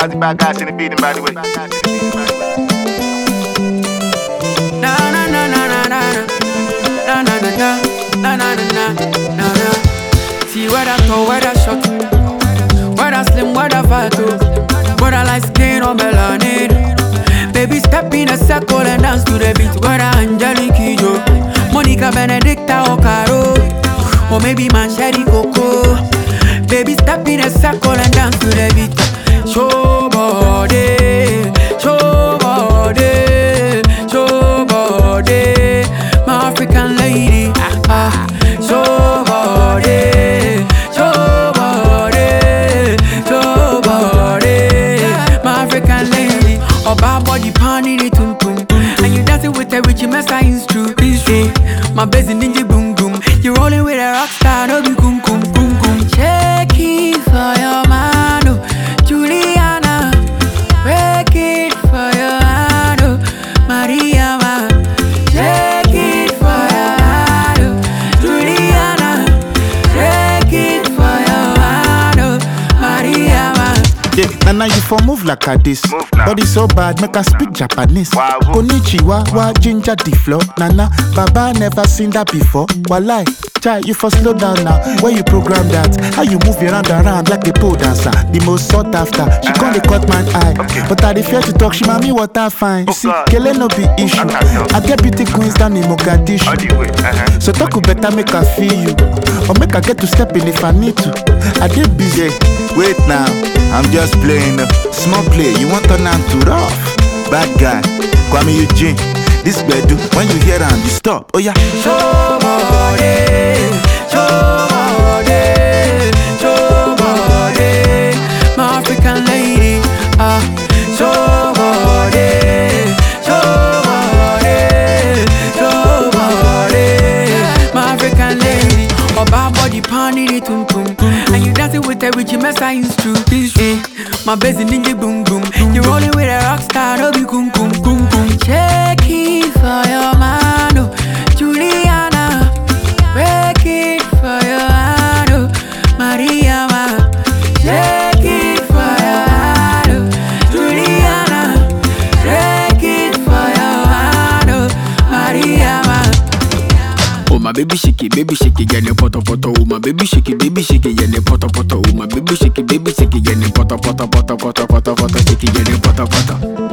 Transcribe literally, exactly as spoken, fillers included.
How's the bad guys in the beating, by the way? Na na na na na na na na na na na na na na na. See whether tall, whether short, whether slim, whether fat, whether light skin or melanin. Baby, step in a circle and dance to the beat. Whether Angelique Kidjo, Monica Benedicta or Caro, or maybe Mancheri Coco. Baby, step in a circle and dance to the beat. Show body, show body, show body, my African lady. Ah, show body, show body, show body, my African lady. Oh, bad body pan in it, tum tum, and you dancing with a rich messa instru. My bass in ninja boom boom. You rolling with a rock star, no be kum kum kum kum. Check it for your man, oh, Juliana. Break it for your hand, oh, Maria. Ma. Check it for your hand, oh, Juliana. Break it for your hand, oh, Maria. Ma. Yeah, Nana, you for move like a this. Body so bad, make her speak Japanese. Wow. Konnichiwa, wa ginger the floor. Nana, Baba never seen that before. Walai, chai, you for slow down now. Where you program that? How you move your hand around like a pole dancer? The most sought after. She uh-huh. Can't cut my eye, okay. But I dey fear to talk. She mami what I find. You see, God. Kele no be issue. I get beauty queens down in Mogadishu. Uh-huh. So talk better make her feel you, or make her get to step in if I need to. I dey busy. Wait now, I'm just playing. Small play, you want to turn to rough. Bad guy, Kwame Eugene. This bedu, when you hear him, you stop. Oh yeah. Show body, show body, show body, my African lady. Ah, show body, show body, show body, my African lady. Oh, bad body pan in it, tum tum, and you dancing with a rich messa instru. Eh, my bass in ninja boom boom. You rolling with a rock star, no be kum kum kum kum. Check it for your man, oh, Juliana. Break it for your hand, oh, Maria. Ma. Check it for your hand, oh, Juliana. Break it for your hand, oh, Maria. Ma. Oh my baby shake it, baby shake it, get poto poto. Oh my baby shake it, baby shake it, get poto poto. Oh my baby shake it, baby shake it, get poto poto poto poto poto poto. Shake it, get poto poto.